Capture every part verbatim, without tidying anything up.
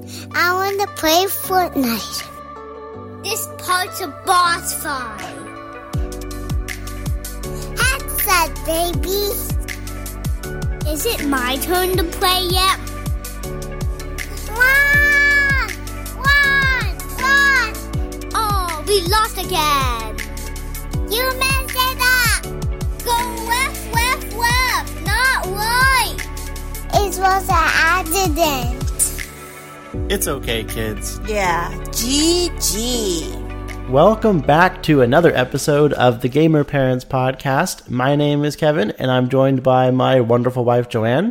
I want to play Fortnite. This part's a boss fight. Headset, baby. Is it my turn to play yet? Run! Run! Run! Oh, we lost again. You messed it up. Go left, left, left, not right. It was an accident. It's okay, kids. Yeah, G G. Welcome back to another episode of the Gamer Parents Podcast. My name is Kevin, and I'm joined by my wonderful wife, Joanne.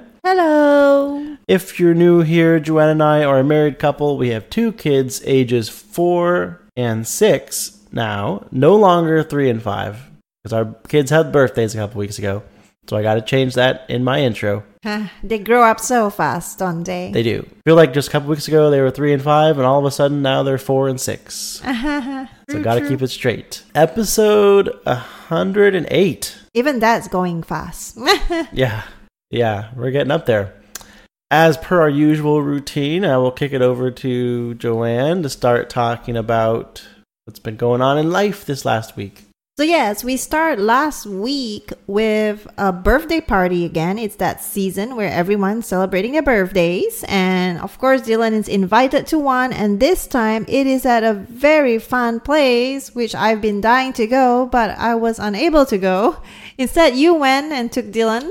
Hello. If you're new here, Joanne and I are a married couple. We have two kids, ages four and six now, no longer three and five, because our kids had birthdays a couple weeks ago. So I got to change that in my intro. They grow up so fast, don't they? They do. I feel like just a couple weeks ago they were three and five, and all of a sudden now they're four and six. So got to keep it straight. Episode one hundred eight. Even that's going fast. yeah, yeah, we're getting up there. As per our usual routine, I will kick it over to Joanne to start talking about what's been going on in life this last week. So yes, we start last week with a birthday party again. It's that season where everyone's celebrating their birthdays. And of course, Dylan is invited to one. And this time it is at a very fun place, which I've been dying to go, but I was unable to go. Instead, you went and took Dylan.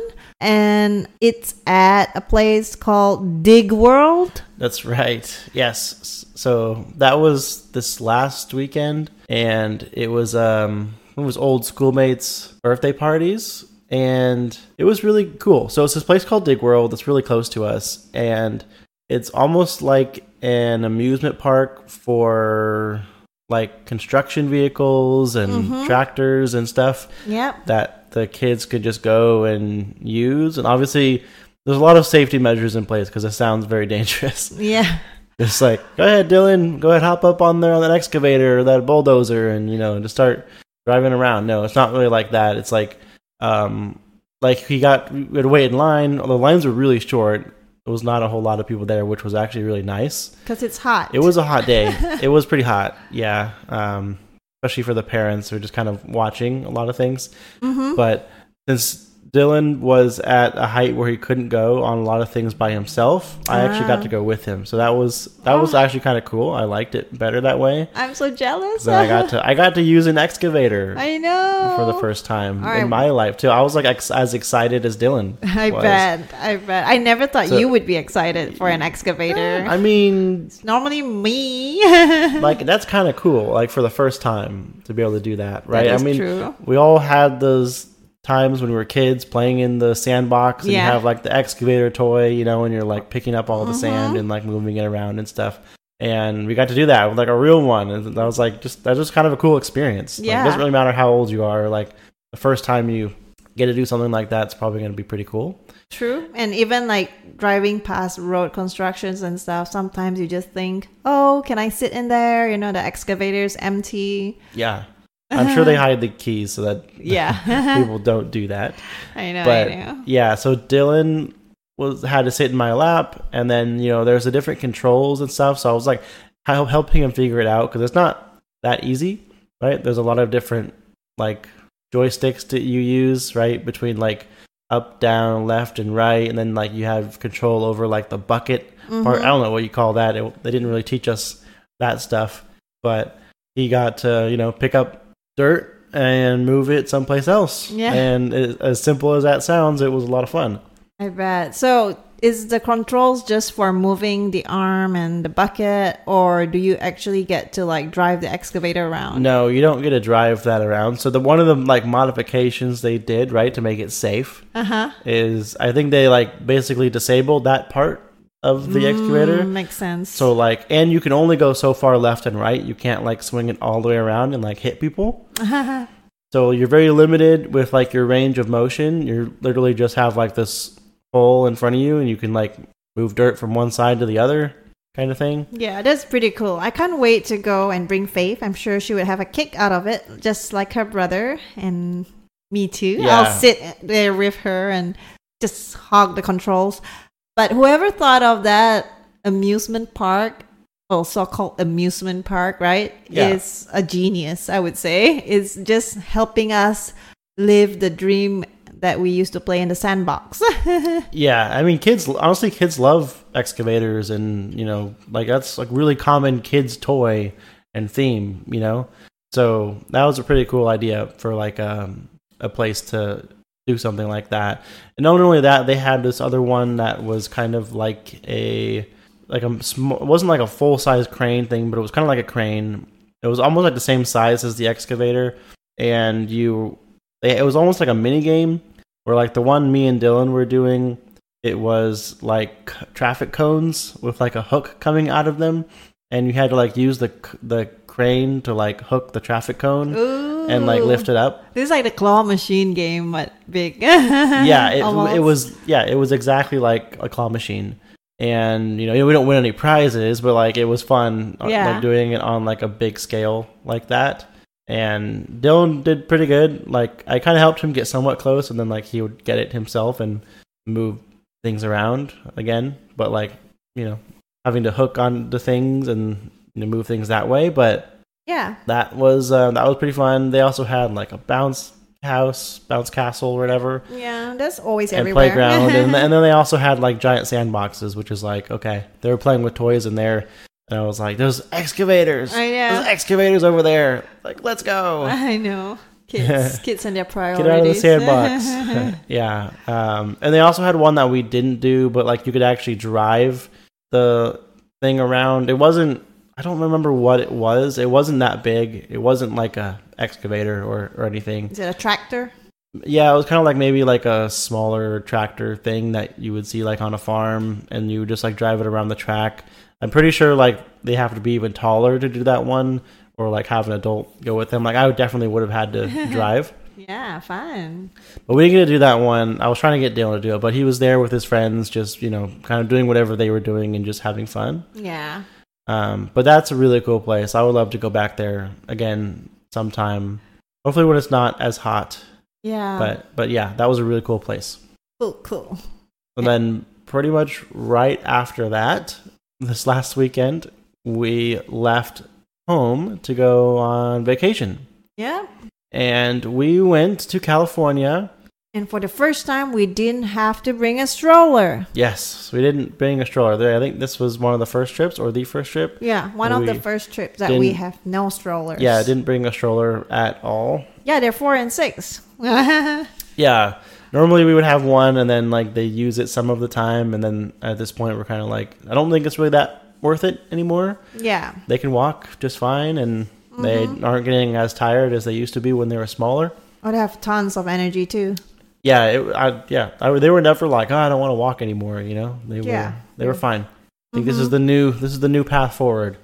And it's at a place called Dig World. That's right. Yes. So that was this last weekend. And it was... um. It was old schoolmates' birthday parties, and it was really cool. So it's this place called Dig World that's really close to us, and it's almost like an amusement park for like construction vehicles and mm-hmm. tractors and stuff. Yep. That the kids could just go and use. And obviously, there's a lot of safety measures in place because it sounds very dangerous. Yeah. It's like, go ahead, Dylan, go ahead, hop up on there on that excavator or that bulldozer, and you know, just start driving around. No, it's not really like that. It's like, um, like he got, we had to wait in line. The lines were really short. There was not a whole lot of people there, which was actually really nice. Because it's hot. It was a hot day. It was pretty hot, yeah. Um, especially for the parents who are just kind of watching a lot of things. Mm-hmm. But since Dylan was at a height where he couldn't go on a lot of things by himself, I ah. actually got to go with him. So that was that oh. was actually kind of cool. I liked it better that way. I'm so jealous. Then I got to I got to use an excavator. I know. For the first time right. in my life too. I was like ex- as excited as Dylan. I was. bet. I bet. I never thought so, you would be excited for an excavator. I mean, it's normally me. Like that's kind of cool. Like for the first time to be able to do that, right? That is I mean, true. We all had those times when we were kids playing in the sandbox and yeah. you have like the excavator toy, you know, and you're like picking up all the mm-hmm. sand and like moving it around and stuff. And we got to do that with like a real one. And that was like just that was just kind of a cool experience. Yeah. Like, it doesn't really matter how old you are. Like the first time you get to do something like that, it's probably going to be pretty cool. True. And even like driving past road constructions and stuff, sometimes you just think, oh, can I sit in there? You know, the excavator's empty. Yeah. I'm sure they hide the keys so that yeah. people don't do that. I know, but, I know. Yeah, so Dylan was had to sit in my lap, and then, you know, there's the different controls and stuff, so I was like helping him figure it out, because it's not that easy, right? There's a lot of different, like, joysticks that you use, right, between, like, up, down, left, and right, and then, like, you have control over, like, the bucket mm-hmm. part. I don't know what you call that. It, they didn't really teach us that stuff, but he got to, you know, pick up dirt and move it someplace else. Yeah. And it, as simple as that sounds, it was a lot of fun. I bet. So is the controls just for moving the arm and the bucket, or do you actually get to like drive the excavator around? No, you don't get to drive that around. So the one of the like modifications they did, right, to make it safe uh-huh. is I think they like basically disabled that part of the mm, excavator. Makes sense. So like, and you can only go so far left and right. You can't like swing it all the way around and like hit people. So you're very limited with like your range of motion. You literally just have like this hole in front of you, and you can like move dirt from one side to the other, kind of thing. Yeah, that's pretty cool. I can't wait to go and bring Faith. I'm sure she would have a kick out of it, just like her brother and me too. Yeah. I'll sit there with her and just hog the controls. But whoever thought of that amusement park, well, so-called amusement park, right? Yeah. Is a genius, I would say. It's just helping us live the dream that we used to play in the sandbox. Yeah, I mean, kids, honestly, kids love excavators, and, you know, like, that's like really common kids' toy and theme, you know? So that was a pretty cool idea for like um, a place to do something like that. And not only that, they had this other one that was kind of like a, like a small, it wasn't like a full-size crane thing, but it was kind of like a crane. It was almost like the same size as the excavator, and you, it was almost like a mini game. Where like the one me and Dylan were doing, it was like traffic cones with like a hook coming out of them, and you had to like use the the crane to like hook the traffic cone Ooh. and like lift it up. This is like the claw machine game, but big. Yeah, it, Almost. it was. Yeah, it was exactly like a claw machine, and you know we don't win any prizes, but like it was fun, Yeah. like doing it on like a big scale like that. And Dylan did pretty good. Like, I kind of helped him get somewhat close, and then like he would get it himself and move things around again. But like, you know, having to hook on the things and, you know, move things that way. But Yeah. that was uh, that was pretty fun. They also had like a bounce house, bounce castle, or whatever, Yeah, that's always and everywhere. playground. and, and then they also had like giant sandboxes, which is like, okay, they were playing with toys in there. And I was like, "There's excavators! I know. There's excavators over there! Like, let's go! I know. Kids, kids and their priorities. Get out of the sandbox!" Yeah. Um, and they also had one that we didn't do, but like you could actually drive the thing around. It wasn't. I don't remember what it was. It wasn't that big. It wasn't like a excavator or or anything. Is it a tractor? Yeah, it was kind of like maybe like a smaller tractor thing that you would see like on a farm, and you would just like drive it around the track. I'm pretty sure like they have to be even taller to do that one, or like have an adult go with them. Like I would definitely would have had to drive, Yeah, fun. but we didn't get to do that one. I was trying to get Dylan to do it, but he was there with his friends, just, you know, kind of doing whatever they were doing and just having fun. Yeah. Um, but that's a really cool place. I would love to go back there again sometime. Hopefully when it's not as hot. Yeah. But but yeah, that was a really cool place. cool, cool. And then pretty much right after that, this last weekend, we left home to go on vacation. Yeah. And we went to California. And for the first time, we didn't have to bring a stroller. Yes, we didn't bring a stroller there. I think this was one of the first trips, or the first trip. Yeah, one We of the first trips that we didn't- have no strollers. Yeah, I didn't bring a stroller at all. Yeah, they're four and six. Yeah, normally we would have one, and then like they use it some of the time, and then at this point we're kind of like, I don't think it's really that worth it anymore. Yeah. They can walk just fine, and they aren't getting as tired as they used to be when they were smaller. Oh, they have tons of energy too. Yeah, it, I, yeah, I, they were never like, oh, I don't want to walk anymore. You know, they Yeah. were they were fine. I think this is the new this is the new path forward.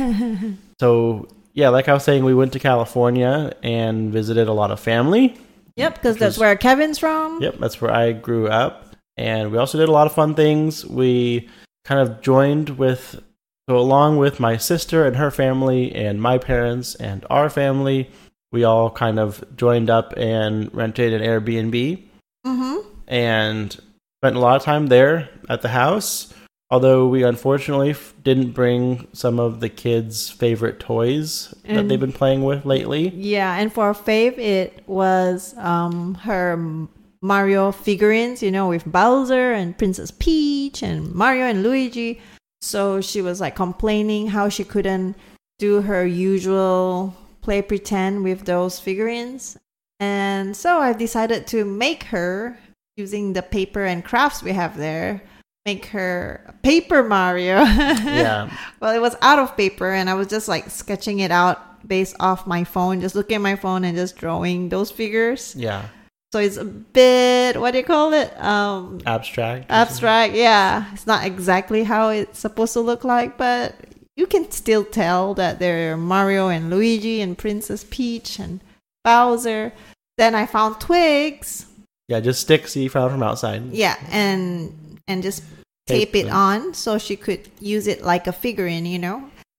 So yeah, like I was saying, we went to California and visited a lot of family. Yep, because Which that's was- where Kevin's from. Yep, that's where I grew up, and we also did a lot of fun things. We kind of joined with, so along with my sister and her family, and my parents and our family, we all kind of joined up and rented an Airbnb Mm-hmm. and spent a lot of time there at the house. Although we unfortunately f- didn't bring some of the kids' favorite toys that And- they've been playing with lately. Yeah, and for Faith, it was um her Mario figurines, you know, with Bowser and Princess Peach and Mario and Luigi. So she was like complaining how she couldn't do her usual play pretend with those figurines. And so I decided to make her, using the paper and crafts we have there, make her Paper Mario. Yeah. Well, it was out of paper, and I was just like sketching it out based off my phone, just looking at my phone and just drawing those figures. Yeah. So it's a bit, what do you call it? Um, Abstract. abstract. Yeah, it's not exactly how it's supposed to look like, but you can still tell that they're Mario and Luigi and Princess Peach and Bowser. Then I found twigs. Yeah, just sticks you found from outside. Yeah, and and just tape Tape it them. on so she could use it like a figurine, you know.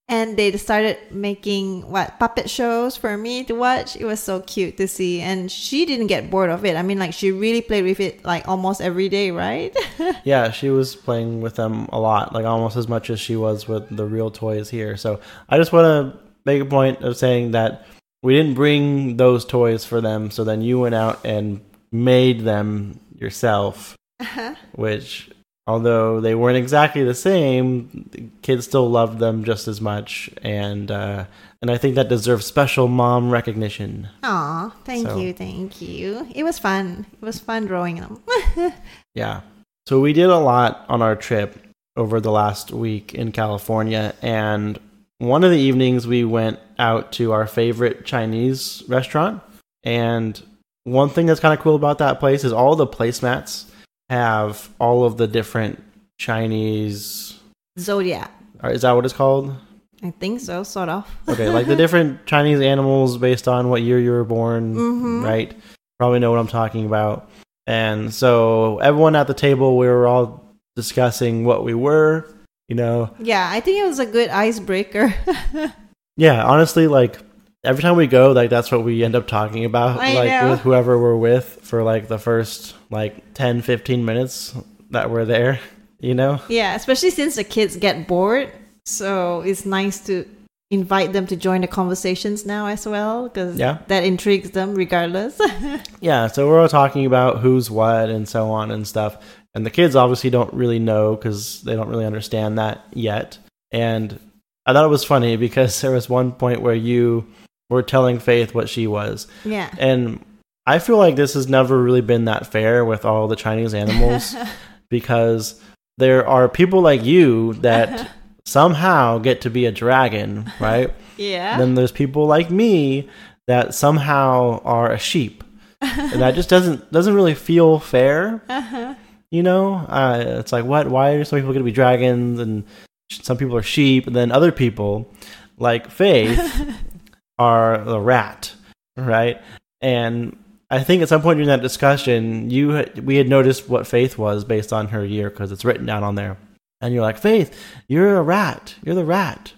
And they started making what puppet shows for me to watch. It was so cute to see, and she didn't get bored of it. I mean, like she really played with it like almost every day, right? Yeah, she was playing with them a lot, like almost as much as she was with the real toys here. So I just want to make a point of saying that we didn't bring those toys for them. So then you went out and made them yourself, uh-huh. which, although they weren't exactly the same, the kids still loved them just as much, and uh, and I think that deserves special mom recognition. Aw, thank so. you, thank you. It was fun. It was fun drawing them. Yeah. So we did a lot on our trip over the last week in California, and one of the evenings we went out to our favorite Chinese restaurant, and one thing that's kind of cool about that place is all the placemats have all of the different Chinese zodiac. Is that what it's called? I think so, sort of. Okay, like the different Chinese animals based on what year you were born, mm-hmm. right? Probably know what I'm talking about. And so everyone at the table, we were all discussing what we were, you know. Yeah, I think it was a good icebreaker. Yeah, honestly, like every time we go, like that's what we end up talking about, I like know. with whoever we're with for like the first like ten, fifteen minutes that we're there, you know? Yeah, especially since the kids get bored. So it's nice to invite them to join the conversations now as well, because yeah. that intrigues them regardless. Yeah, so we're all talking about who's what and so on and stuff. And the kids obviously don't really know because they don't really understand that yet. And I thought it was funny because there was one point where you were telling Faith what she was. Yeah. And I feel like this has never really been that fair with all the Chinese animals because there are people like you that somehow get to be a dragon, right? Yeah. And then there's people like me that somehow are a sheep. And that just doesn't doesn't really feel fair. Uh-huh. You know? Uh, it's like, what? Why are some people going to be dragons and some people are sheep? And then other people, like Faith, are the rat, right? And I think at some point during that discussion, you had, we had noticed what Faith was based on her year because it's written down on there. And you're like, Faith, you're a rat. You're the rat.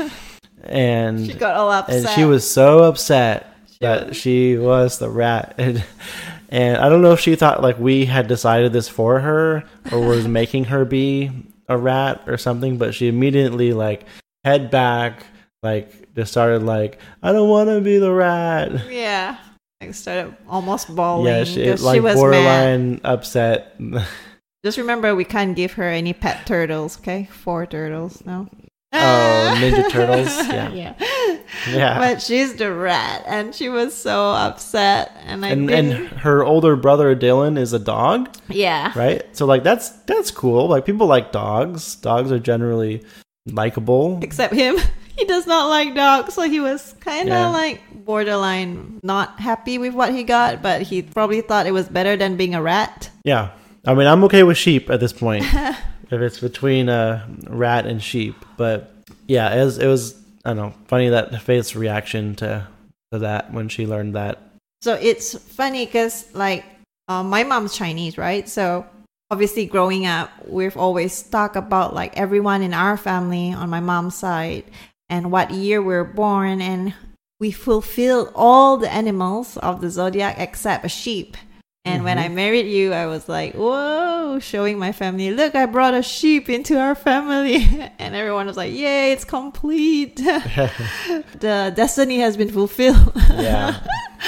And she got all upset. And she was so upset she that was. she was the rat. And, and I don't know if she thought like we had decided this for her or was making her be a rat or something, but she immediately like head back, like just started like, I don't want to be the rat. Yeah. Like started almost bawling. Yeah, she, like she was borderline mad. upset. Just remember, we can't give her any pet turtles, okay? Four turtles, no? Oh, Ninja Turtles? Yeah. Yeah. Yeah. But she's the rat, and she was so upset. And I and, didn't... and her older brother, Dylan, is a dog. Yeah. Right? So, like, that's that's cool. Like, people like dogs. Dogs are generally likable. Except him. He does not like dogs, so he was kind of Yeah. like borderline not happy with what he got, but he probably thought it was better than being a rat. Yeah. I mean, I'm okay with sheep at this point. If it's between a rat and sheep. But yeah, it was, it was I don't know, funny that Faith's reaction to, to that when she learned that. So it's funny because like uh, my mom's Chinese, right? So obviously growing up, we've always talked about like everyone in our family on my mom's side and what year we were born, and we fulfilled all the animals of the zodiac except a sheep. And mm-hmm. when I married you, I was like, whoa, showing my family, look, I brought a sheep into our family. And everyone was like, yay, it's complete. The destiny has been fulfilled. Yeah.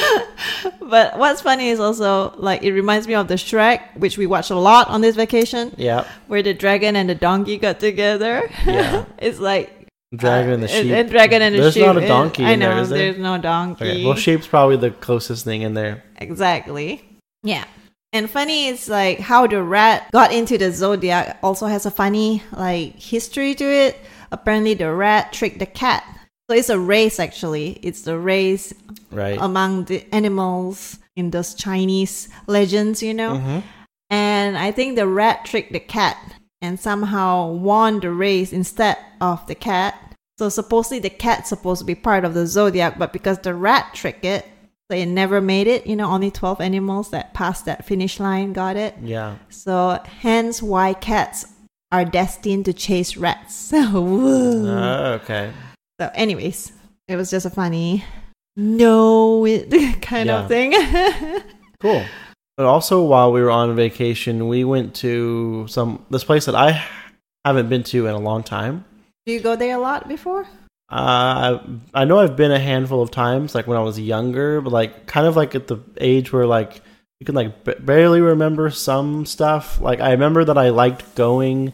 But what's funny is also, like, it reminds me of the Shrek, which we watched a lot on this vacation. Yeah. Where the dragon and the donkey got together. Yeah. It's like... Dragon and the uh, sheep. And dragon and the there's sheep. There's not a donkey I in know, there, is there? There's no donkey. Okay. Well, sheep's probably the closest thing in there. Exactly. Yeah. And funny is like how the rat got into the zodiac also has a funny like history to it. Apparently the rat tricked the cat. So it's a race actually. It's the race right. among the animals in those Chinese legends, you know. Mm-hmm. And I think the rat tricked the cat and somehow won the race instead of the cat. So supposedly the cat's supposed to be part of the zodiac, but because the rat tricked it, they never made it. You know, only twelve animals that passed that finish line got it. Yeah. So hence why cats are destined to chase rats. Woo. Uh, okay. So, anyways, it was just a funny no it kind Yeah. of thing. Cool. But also, while we were on vacation, we went to some this place that I haven't been to in a long time. Do you go there a lot before? Uh, I I know I've been a handful of times, like when I was younger, but like kind of like at the age where like you can like b- barely remember some stuff. Like I remember that I liked going,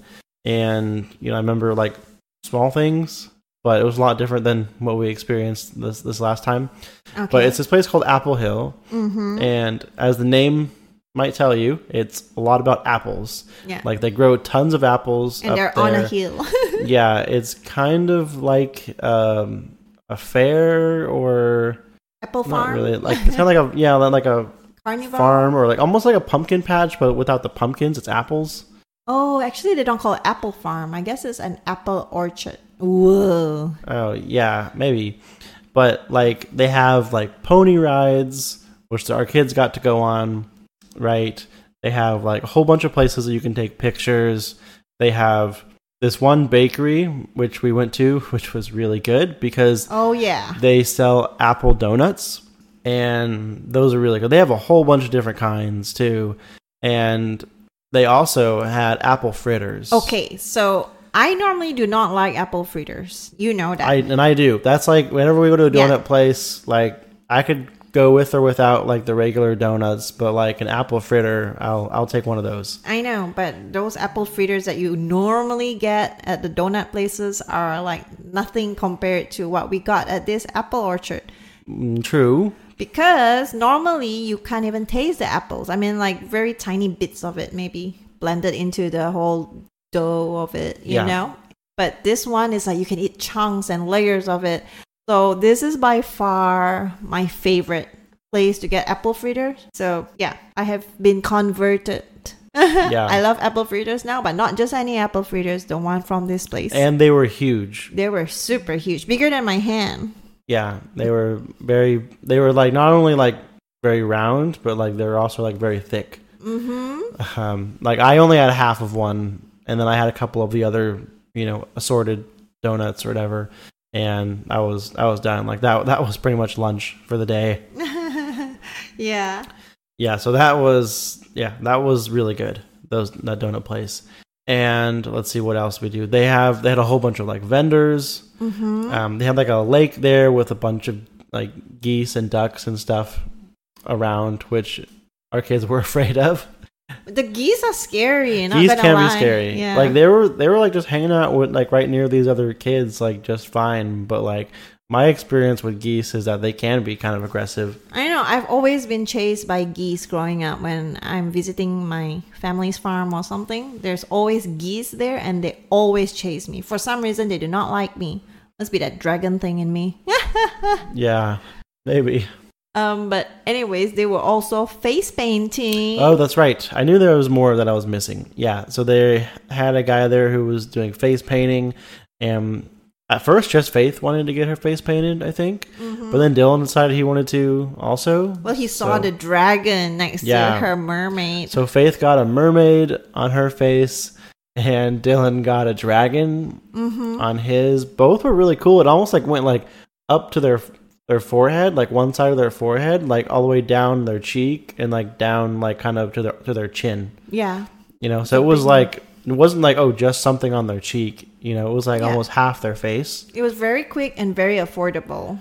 and you know I remember like small things, but it was a lot different than what we experienced this this last time. Okay. But it's this place called Apple Hill, Mm-hmm. and as the name might tell you, it's a lot about apples. Yeah. Like they grow tons of apples, And up they're there. on a hill. Yeah, it's kind of like um, a fair, or Apple not farm. really. Like it's kind of like a yeah, like a Carnival. farm, or like almost like a pumpkin patch, but without the pumpkins, it's apples. Oh, actually, they don't call it apple farm. I guess it's an apple orchard. Whoa. Oh yeah, maybe. But like they have like pony rides, which our kids got to go on, right? They have like a whole bunch of places that you can take pictures. They have this one bakery, which we went to, which was really good because Oh, yeah. they sell apple donuts, and those are really good. They have a whole bunch of different kinds too, and they also had apple fritters. Okay, so I normally do not like apple fritters. You know that. I and I do. That's like whenever we go to a donut Yeah. place, like I could go with or without like the regular donuts, but like an apple fritter, I'll I'll take one of those. I know, but those apple fritters that you normally get at the donut places are like nothing compared to what we got at this apple orchard. Mm, True. Because normally you can't even taste the apples. I mean, like very tiny bits of it, maybe blended into the whole dough of it, you Yeah. know? But this one is like you can eat chunks and layers of it. So this is by far my favorite place to get apple fritters. So yeah, I have been converted. Yeah. I love apple fritters now, but not just any apple fritters, the one from this place. And they were huge. They were super huge, bigger than my hand. Yeah, they were very. They were like not only like very round, but like they were also like very thick. Mm-hmm. Um, like I only had half of one, and then I had a couple of the other, you know, assorted donuts or whatever, and I was I was done. Like that that was pretty much lunch for the day. Yeah. Yeah, so that was yeah, that was really good. Those that donut place. And let's see what else we do. They have they had a whole bunch of like vendors. Mm-hmm. Um, they had like a lake there with a bunch of like geese and ducks and stuff around, which our kids were afraid of. The geese are scary. Not Geese gonna can lie. be scary. Yeah. Like they were they were like just hanging out with like right near these other kids, like just fine. But like my experience with geese is that they can be kind of aggressive. I know. I've always been chased by geese growing up when I'm visiting my family's farm or something. There's always geese there, and they always chase me. For some reason, they do not like me. Must be that dragon thing in me. Yeah, maybe. Um, but anyways, they were also face painting. Oh, that's right. I knew there was more that I was missing. Yeah, so they had a guy there who was doing face painting, and at first, just Faith wanted to get her face painted, I think. Mm-hmm. But then Dylan decided he wanted to also. Well, he saw So- the dragon next Yeah. to her mermaid. So Faith got a mermaid on her face, and Dylan got a dragon Mm-hmm. on his. Both were really cool. It almost like went like up to their their forehead, like one side of their forehead, like all the way down their cheek, and like down like kind of to their to their chin. Yeah. You know, so it was like it wasn't like oh just something on their cheek. You know, it was like Yeah. almost half their face. It was very quick and very affordable.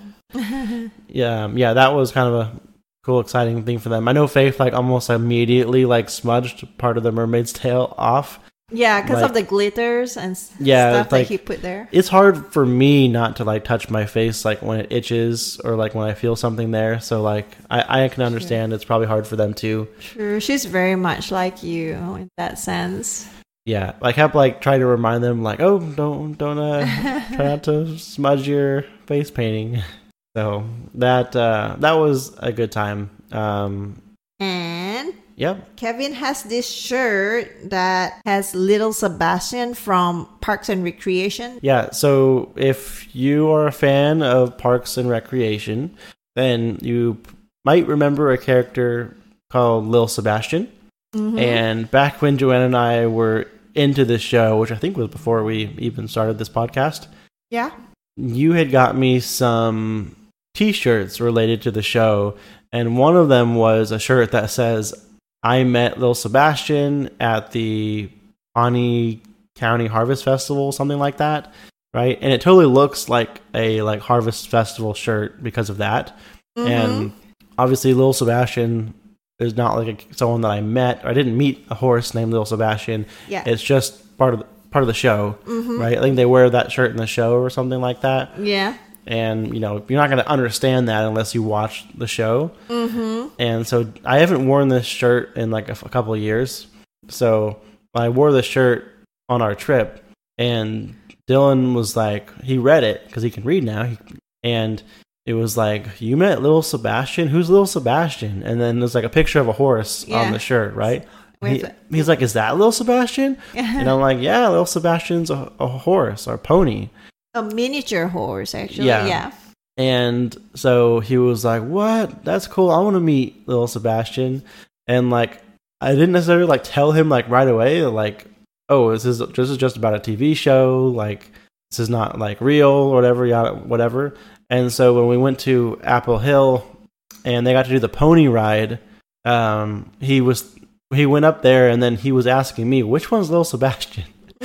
Yeah, um, yeah, that was kind of a cool, exciting thing for them. I know Faith like almost immediately like smudged part of the mermaid's tail off. Yeah, because Like- of the glitters and s- Yeah, stuff like- that he put there. It's hard for me not to like touch my face like when it itches or like when I feel something there. So like I, I can understand it's probably hard for them too. True. She's very much like you in that sense. Yeah, I kept like trying to remind them like, oh, don't don't uh, try not to smudge your face painting. So that uh, that was a good time. Um, And yep. Kevin has this shirt that has little Sebastian from Parks and Recreation. Yeah, so if you are a fan of Parks and Recreation, then you might remember a character called Lil Sebastian. Mhm. And back when Joanna and I were into this show, which I think was before we even started this podcast, Yeah. you had got me some t-shirts related to the show, and one of them was a shirt that says, I met Lil Sebastian at the Pawnee County Harvest Festival, something like that, right? And it totally looks like a like Harvest Festival shirt because of that. Mm-hmm. And obviously Lil Sebastian is not like a, someone that I met. Or I didn't meet a horse named Lil Sebastian. Yeah. It's just part of the, part of the show, mm-hmm. right? I think they wear that shirt in the show or something like that. Yeah. And, you know, you're not going to understand that unless you watch the show. Mm-hmm. And so I haven't worn this shirt in like a, a couple of years. So I wore the shirt on our trip, and Dylan was like, he read it because he can read now. He, and it was like, you met Lil Sebastian? Who's Lil Sebastian? And then there's like a picture of a horse yeah. on the shirt, right? He, it? he's like, is that Lil Sebastian? And I'm like, yeah, Lil Sebastian's a, a horse or a pony. A miniature horse, actually. Yeah. yeah. And so he was like, what? That's cool. I want to meet Lil Sebastian. And like, I didn't necessarily like tell him like right away, like, oh, this is, this is just about a T V show. Like, this is not like real or whatever, yeah, whatever. And so when we went to Apple Hill and they got to do the pony ride, um, he was, he went up there and then he was asking me, which one's Lil Sebastian?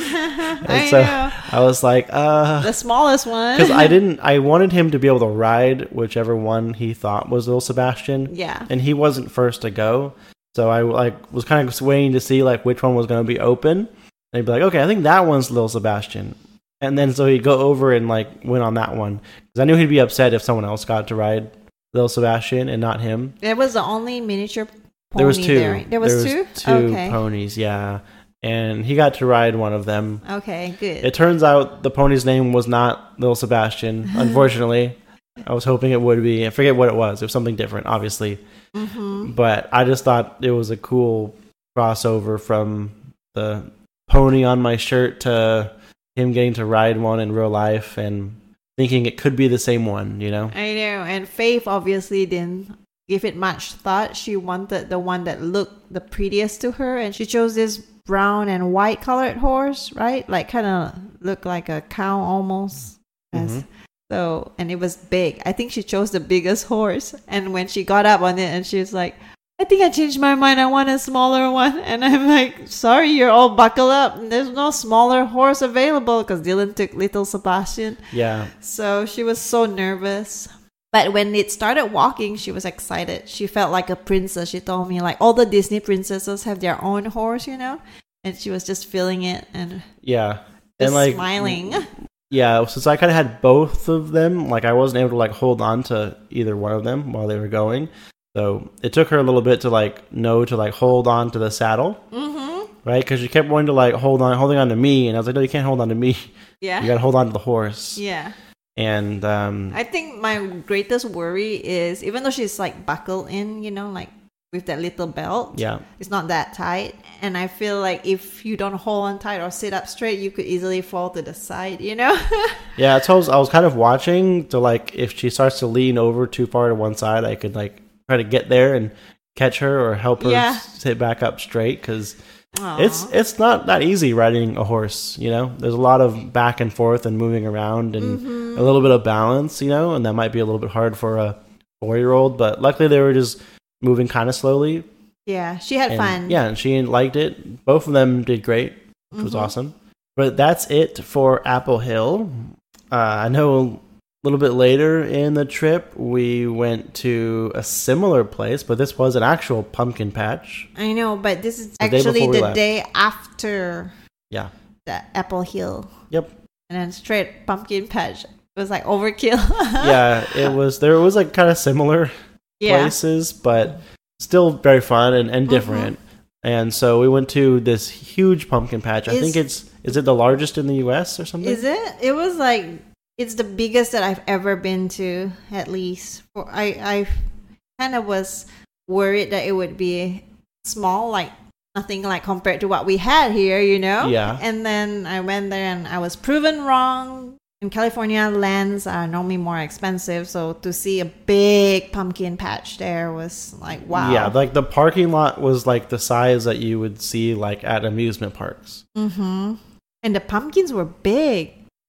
And I so know. I was like, uh, the smallest one. because I didn't, I wanted him to be able to ride whichever one he thought was Lil Sebastian. Yeah. And he wasn't first to go. So I like was kind of waiting to see like which one was going to be open. And he'd be like, okay, I think that one's Lil Sebastian. And then so he'd go over and like went on that one. Because I knew he'd be upset if someone else got to ride Lil Sebastian and not him. It was the only miniature pony There was two. there. There was, there was two? two Okay. ponies, yeah. And he got to ride one of them. Okay, good. It turns out the pony's name was not Lil Sebastian, unfortunately. I was hoping it would be. I forget what it was. It was something different, obviously. Mm-hmm. But I just thought it was a cool crossover from the pony on my shirt to him getting to ride one in real life and thinking it could be the same one, you know? I know. And Faith obviously didn't give it much thought. She wanted the one that looked the prettiest to her, and she chose this brown and white colored horse, right? Like kind of looked like a cow almost. Yes. Mm-hmm. So, and it was big. I think she chose the biggest horse. And when she got up on it and she was like, I think I changed my mind. I want a smaller one. And I'm like, sorry, you're all buckled up. There's no smaller horse available because Dylan took little Sebastian. Yeah. So she was so nervous. But when it started walking, she was excited. She felt like a princess. She told me like all the Disney princesses have their own horse, you know? And she was just feeling it and Yeah. just And like smiling. Yeah, since I kind of had both of them, like I wasn't able to like hold on to either one of them while they were going. So it took her a little bit to like know to like hold on to the saddle, Mm-hmm. right? Because she kept wanting to like hold on, holding on to me, and I was like, no, you can't hold on to me. Yeah. You got to hold on to the horse. Yeah. And um, I think my greatest worry is even though she's like buckled in, you know, like with that little belt, yeah, it's not that tight. And I feel like if you don't hold on tight or sit up straight, you could easily fall to the side, you know? yeah. So I was, I was kind of watching to like if she starts to lean over too far to one side, I could like try to get there and catch her or help her Yeah. sit back up straight because. Aw. It's it's not that easy riding a horse, you know. There's a lot of back and forth and moving around and Mm-hmm. a little bit of balance, you know, and that might be a little bit hard for a four-year-old. But luckily, they were just moving kind of slowly. Yeah, she had And, fun. yeah, and she liked it. Both of them did great, which was Mhm. awesome. But that's it for Apple Hill. Uh, I know a little bit later in the trip, we went to a similar place, but this was an actual pumpkin patch. I know, but this is The day actually before we the left. day after Yeah. the Apple Hill. Yep. And then straight pumpkin patch. It was like overkill. Yeah, it was. There was like kind of similar Yeah. places, but still very fun and, and different. And so we went to this huge pumpkin patch. I Is- think it's is it the largest in the U S or something? Is it? It was like it's the biggest that I've ever been to, at least. For I I kind of was worried that it would be small, like nothing like compared to what we had here, you know? Yeah. And then I went there and I was proven wrong. In California, lands are normally more expensive, so to see a big pumpkin patch there was like wow. Yeah, like the parking lot was like the size that you would see like at amusement parks. Mm-hmm. And the pumpkins were big.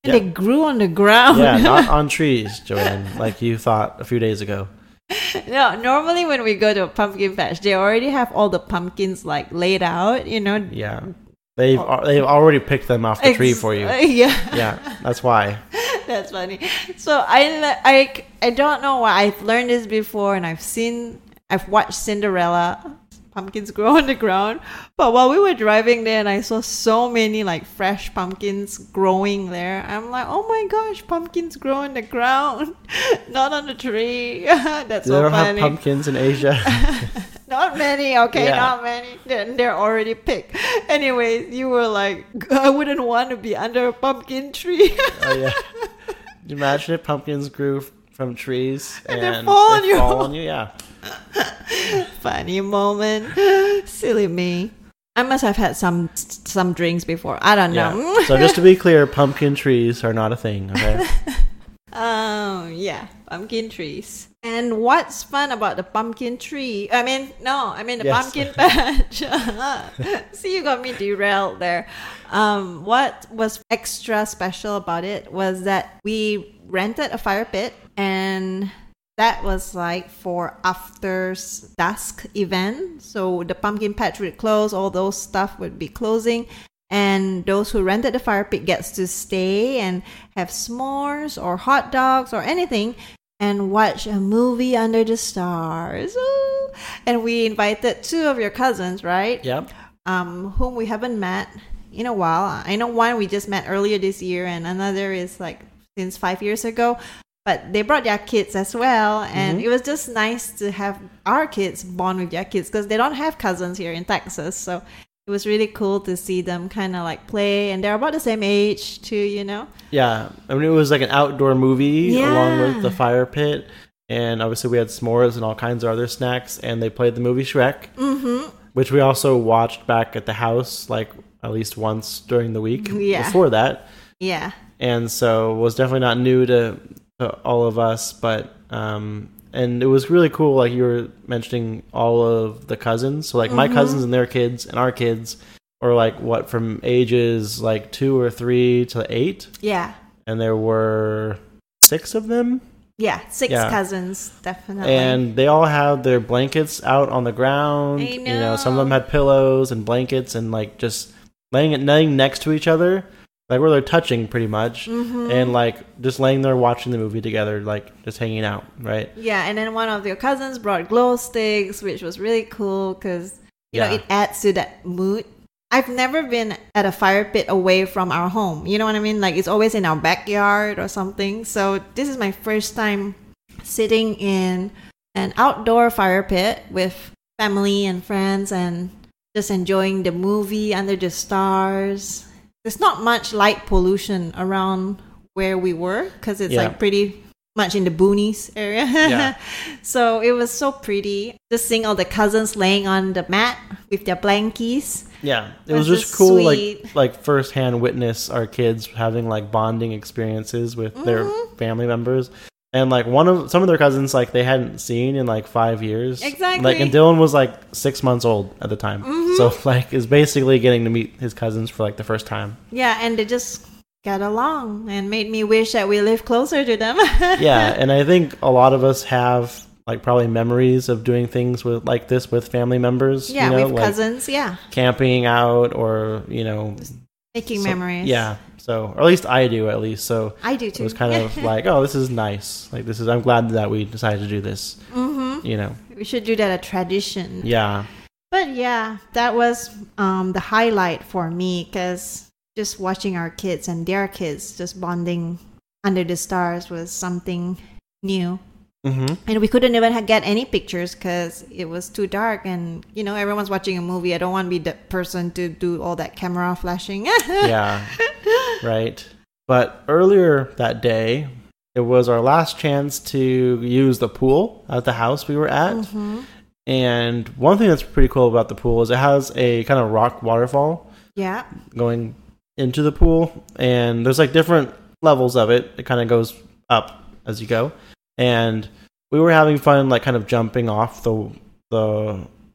And yeah. They grew on the ground. Yeah, not on trees, Joanne, like you thought a few days ago. No, normally when we go to a pumpkin patch, they already have all the pumpkins like laid out, you know. Yeah, they've oh. they've already picked them off the Ex- tree for you. Uh, yeah, yeah, that's why. That's funny. So I I I don't know why I've learned this before, and I've seen I've watched Cinderella. Pumpkins grow on the ground, but while we were driving there and I saw so many like fresh pumpkins growing there, I'm like, oh my gosh, pumpkins grow on the ground, not on the tree. That's they so don't funny. Have pumpkins in Asia. Not many, okay, yeah. Not many. They're, they're already picked. Anyways, you were like, I wouldn't want to be under a pumpkin tree. Oh yeah. Can you imagine if pumpkins grew from trees and, and they fall on you? Fall on you, yeah. Funny moment. Silly me. I must have had some some drinks before. I don't know. Yeah. So just to be clear, pumpkin trees are not a thing, okay? Oh, yeah. Pumpkin trees. And what's fun about the pumpkin tree? I mean, no, I mean the yes. pumpkin patch. See, you got me derailed there. Um, what was extra special about it was that we rented a fire pit, and that was like for after dusk event. So the pumpkin patch would close, all those stuff would be closing. And those who rented the fire pit gets to stay and have s'mores or hot dogs or anything and watch a movie under the stars. Ooh. And we invited two of your cousins, right? Yep. Um, whom we haven't met in a while. I know one we just met earlier this year, and another is like since five years ago. But they brought their kids as well, and mm-hmm. it was just nice to have our kids bond with their kids because they don't have cousins here in Texas. So it was really cool to see them kind of like play, and they're about the same age too, you know? Yeah, I mean, it was like an outdoor movie yeah. along with the fire pit, and obviously we had s'mores and all kinds of other snacks, and they played the movie Shrek, mm-hmm. which we also watched back at the house like at least once during the week yeah. before that. Yeah. And so it was definitely not new to... all of us, but um and it was really cool, like you were mentioning all of the cousins, so like mm-hmm. my cousins and their kids and our kids were like what from ages like two or three to eight, yeah and there were six of them, yeah six yeah. cousins, definitely, and they all had their blankets out on the ground. I know. You know, some of them had pillows and blankets and like just laying it laying next to each other, like where they're touching pretty much, mm-hmm. and like just laying there watching the movie together, like just hanging out, right? Yeah, and then one of your cousins brought glow sticks, which was really cool because you yeah. know it adds to that mood. I've never been at a fire pit away from our home. You know what I mean? Like it's always in our backyard or something. So this is my first time sitting in an outdoor fire pit with family and friends and just enjoying the movie under the stars. There's not much light pollution around where we were because it's yeah. like pretty much in the boonies area. Yeah. So it was so pretty. Just seeing all the cousins laying on the mat with their blankies. Yeah, it was, was just cool, sweet. like like firsthand witness our kids having like bonding experiences with mm-hmm. their family members. And like one of some of their cousins, like they hadn't seen in like five years. Exactly. Like, and Dylan was like six months old at the time, mm-hmm. so like is basically getting to meet his cousins for like the first time. Yeah, and they just got along and made me wish that we lived closer to them. Yeah, and I think a lot of us have like probably memories of doing things with like this with family members. Yeah, you know, with like cousins. Yeah, camping out or you know, just making so, memories. Yeah. So, or at least I do, at least. So I do too. It was kind of like, oh, this is nice. Like this is. I'm glad that we decided to do this. Mm-hmm. You know, we should do that a tradition. Yeah. But yeah, that was um, the highlight for me because just watching our kids and their kids just bonding under the stars was something new. Mm-hmm. And we couldn't even ha- get any pictures because it was too dark, and you know everyone's watching a movie. I don't want to be the person to do all that camera flashing. Yeah, right. But earlier that day, it was our last chance to use the pool at the house we were at. Mm-hmm. And one thing that's pretty cool about the pool is it has a kind of rock waterfall. Yeah. Going into the pool, and there's like different levels of it. It kind of goes up as you go. And we were having fun, like kind of jumping off the the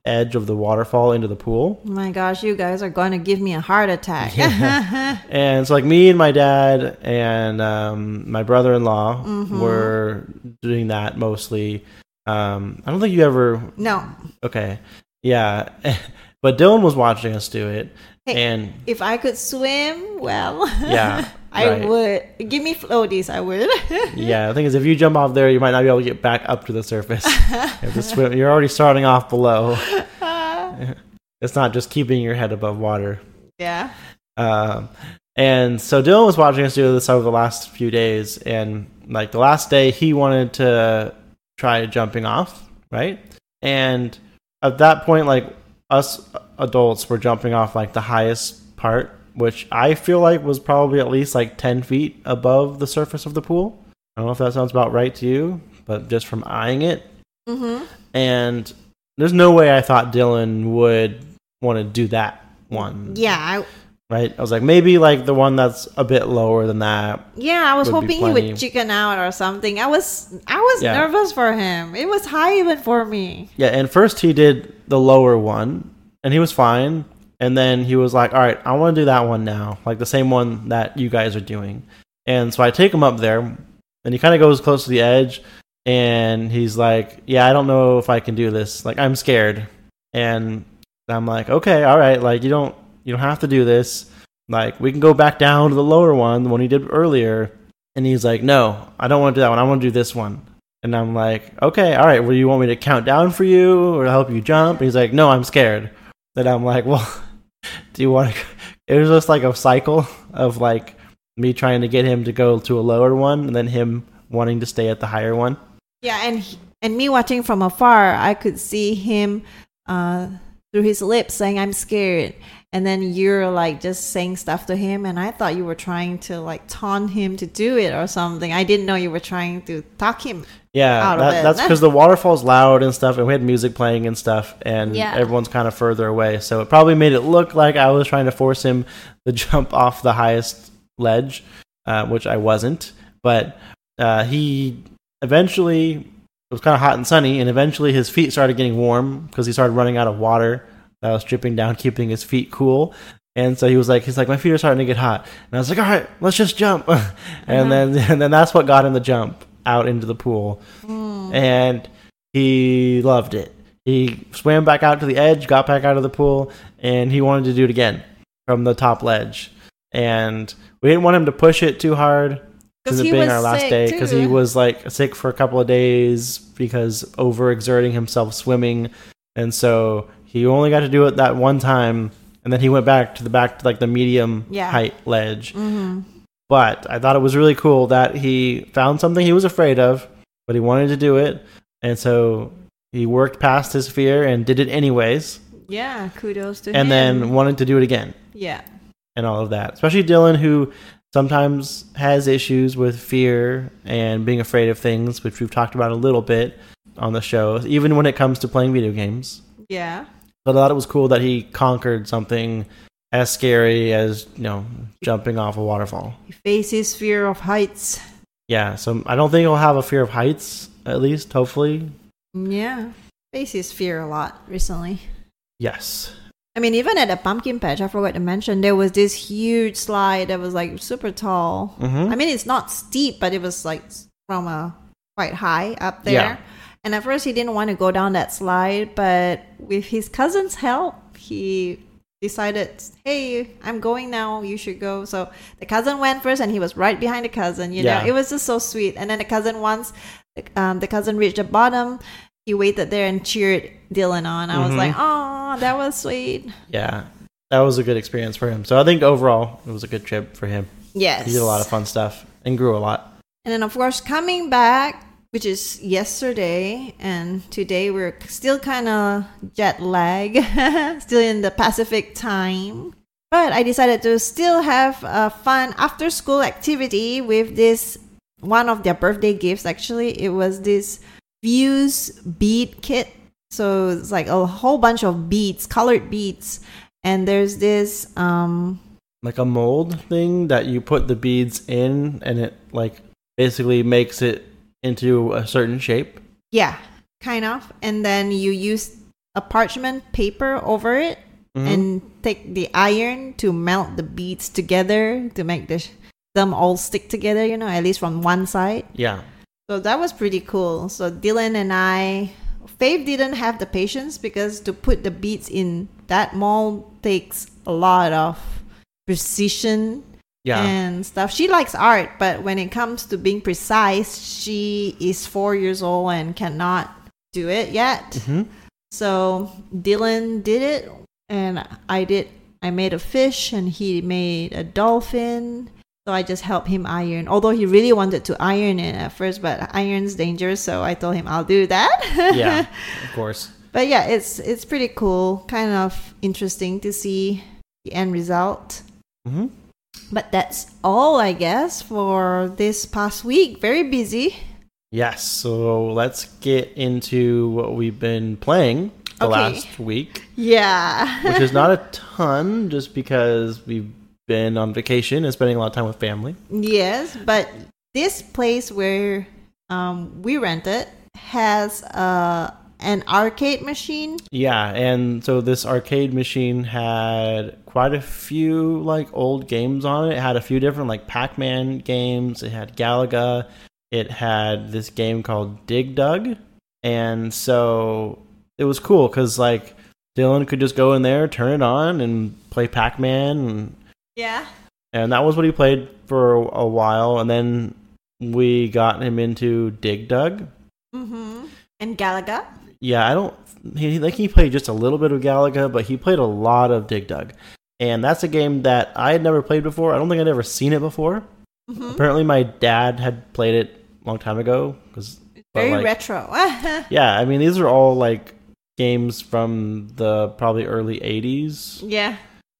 edge of the waterfall into the pool. Oh my gosh, you guys are going to give me a heart attack. Yeah. And it's like me and my dad and um, my brother-in-law mm-hmm. were doing that mostly. Um, I don't think you ever... No. Okay. Yeah. But Dylan was watching us do it. Hey, and if I could swim, well, yeah, I right. would. Give me floaties, I would. Yeah, the thing is, if you jump off there, you might not be able to get back up to the surface. You have to swim. You're already starting off below. It's not just keeping your head above water. Yeah. Um, and so Dylan was watching us do this over the last few days, and like the last day, he wanted to try jumping off, right? And at that point, like us adults were jumping off like the highest part, which I feel like was probably at least like ten feet above the surface of the pool. I don't know if that sounds about right to you, but just from eyeing it. Mm-hmm. And there's no way I thought Dylan would want to do that one. Yeah. I, right? I was like, maybe like the one that's a bit lower than that. Yeah, I was would hoping he would chicken out or something. I was I was Yeah. nervous for him. It was high even for me. Yeah, and first he did the lower one, and he was fine. And then he was like, all right, I want to do that one now, like the same one that you guys are doing. And so I take him up there, and he kind of goes close to the edge, and he's like, yeah, I don't know if I can do this. Like, I'm scared. And I'm like, okay, all right, like, you don't you don't have to do this. Like, we can go back down to the lower one, the one he did earlier. And he's like, no, I don't want to do that one. I want to do this one. And I'm like, okay, all right, well, you want me to count down for you or help you jump? And he's like, no, I'm scared. And I'm like, well, do you want to... It was just like a cycle of like me trying to get him to go to a lower one and then him wanting to stay at the higher one. Yeah, and he, and me watching from afar, I could see him uh, through his lips saying, I'm scared. And then you're like just saying stuff to him, and I thought you were trying to like taunt him to do it or something. I didn't know you were trying to talk him Yeah, out that, of it. that's because the waterfall's loud and stuff, and we had music playing and stuff, and Yeah. everyone's kind of further away. So it probably made it look like I was trying to force him to jump off the highest ledge, uh, which I wasn't. But uh, he eventually, it was kind of hot and sunny, and eventually his feet started getting warm because he started running out of water that was dripping down, keeping his feet cool. And so he was like, he's like, my feet are starting to get hot. And I was like, all right, let's just jump. and Uh-huh. then and then that's what got him to jump out into the pool. Mm. And he loved it. He swam back out to the edge, got back out of the pool, and he wanted to do it again from the top ledge. And we didn't want him to push it too hard because it he being was our last sick, day, because too. he was like sick for a couple of days because overexerting himself swimming. And so he only got to do it that one time, and then he went back to the back to like the medium Yeah. height ledge. Mm-hmm. But I thought it was really cool that he found something he was afraid of, but he wanted to do it, and so he worked past his fear and did it anyways, Yeah, kudos to him. and then wanted to do it again, Yeah. and all of that. Especially Dylan, who sometimes has issues with fear and being afraid of things, which we've talked about a little bit on the show, even when it comes to playing video games. Yeah. But I thought it was cool that he conquered something as scary as, you know, jumping off a waterfall. He faces fear of heights. Yeah, so I don't think he'll have a fear of heights, at least, hopefully. Yeah. Faces fear a lot recently. Yes. I mean, even at the pumpkin patch, I forgot to mention, there was this huge slide that was like super tall. Mhm. I mean, it's not steep, but it was like from a quite high up there. Yeah. And at first, he didn't want to go down that slide, but with his cousin's help, he decided, hey, I'm going now, you should go. So the cousin went first, and he was right behind the cousin. You Yeah. know, it was just so sweet. And then the cousin, once um, the cousin reached the bottom, he waited there and cheered Dylan on. I was Mhm. like, oh, that was sweet. Yeah, that was a good experience for him. So I think overall, it was a good trip for him. Yes. He did a lot of fun stuff and grew a lot. And then, of course, coming back, which is yesterday, and today we're still kind of jet lag, still in the Pacific time. But I decided to still have a fun after school activity with this, one of their birthday gifts, actually. It was this Fuse bead kit. So it's like a whole bunch of beads, colored beads. And there's this, um, Like a mold thing that you put the beads in, and it like basically makes it into a certain shape. yeah, kind of. And then you use a parchment paper over it mm-hmm. and take the iron to melt the beads together to make the, them all stick together, you know, at least from one side. Yeah. So that was pretty cool. So Dylan and I, Faith didn't have the patience because to put the beads in that mold takes a lot of precision yeah. and stuff. She likes art, but when it comes to being precise, she is four years old and cannot do it yet. Mm-hmm. So Dylan did it, and I did. I made a fish, and he made a dolphin. So I just helped him iron. Although he really wanted to iron it at first, but iron's dangerous, so I told him I'll do that. Yeah, of course. But yeah, it's it's pretty cool. Kind of interesting to see the end result. Mm-hmm. But that's all, I guess, for this past week. Very busy. Yes, so let's get into what we've been playing the okay. last week. Yeah. Which is not a ton, just because we've been on vacation and spending a lot of time with family. Yes, but this place where um, we rented has uh, an arcade machine. Yeah, and so this arcade machine had quite a few like old games on it. It had a few different like Pac-Man games. It had Galaga. It had this game called Dig Dug. And so it was cool because like Dylan could just go in there, turn it on, and play Pac-Man. And, yeah. And that was what he played for a while. And then we got him into Dig Dug. Mm-hmm. And Galaga. Yeah, I don't... He, like he played just a little bit of Galaga, but he played a lot of Dig Dug. And that's a game that I had never played before. I don't think I'd ever seen it before. Mm-hmm. Apparently my dad had played it a long time ago. Cause, Very like, retro. yeah, I mean, these are all like games from the probably early eighties. Yeah.